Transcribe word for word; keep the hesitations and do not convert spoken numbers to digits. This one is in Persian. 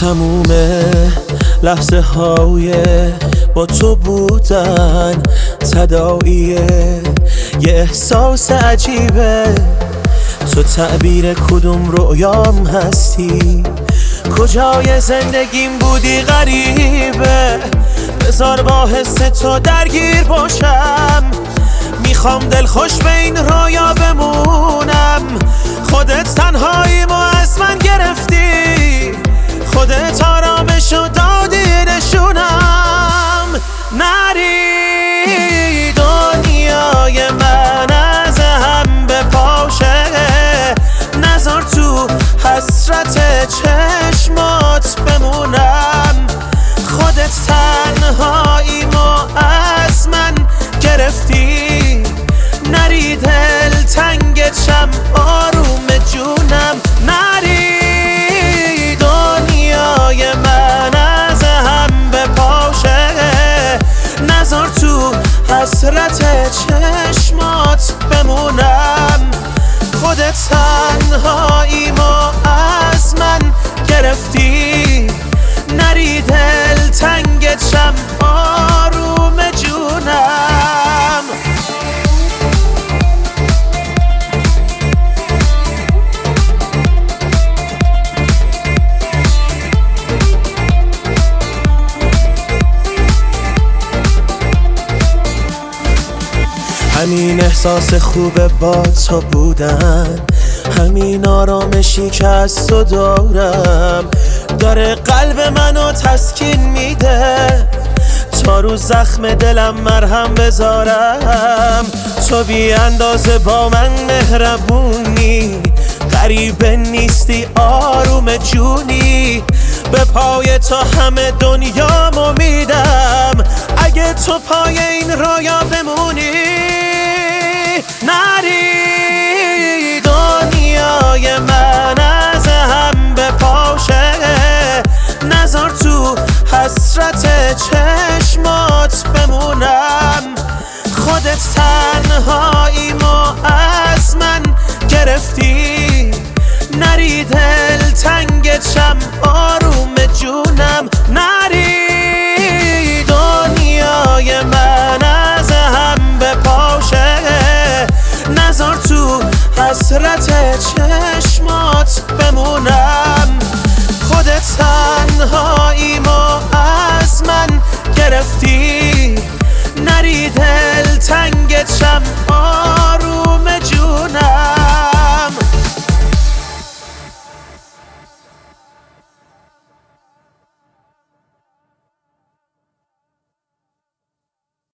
تموم لحظه های با تو بودن تداعیه، یه احساس عجیبه. تو تعبیر کدوم رویام هستی، کجای زندگیم بودی غریبه. بذار با حس تو درگیر باشم، میخوام دلخوش به این رویا بمونم. خودت تنهاییمو از من گرفتی، خودت آرامشو دادی نشونم. نری دنیای من از هم بپاشه، نذار تو حسرت چشمات بمونم. خودت تنهاییمو از من گرفتی، نری دل تنگت آروم جونم. نری دنیای من از هم بپاشه، نذار تو حسرت چشمات بمونم. خودت تنهاییمو از من گرفتی، نری دل تنگت شم آروم جونم. همین احساس خوبه با تو بودن، همین آرامشی که از تو دارم، داره قلب منو تسکین میده. تا رو زخم دلم مرهم بذارم، تو بی اندازه با من مهربونی. غریبه نیستی آروم جونی، به پای تو همه دنیامو میدم. اگه تو پای این رویا بمونی، نری دنیای من از هم بپاشه، نذار تو حسرت چشمات بمونم. خودت تنهاییمو از من گرفتی، نری دل تنگت شم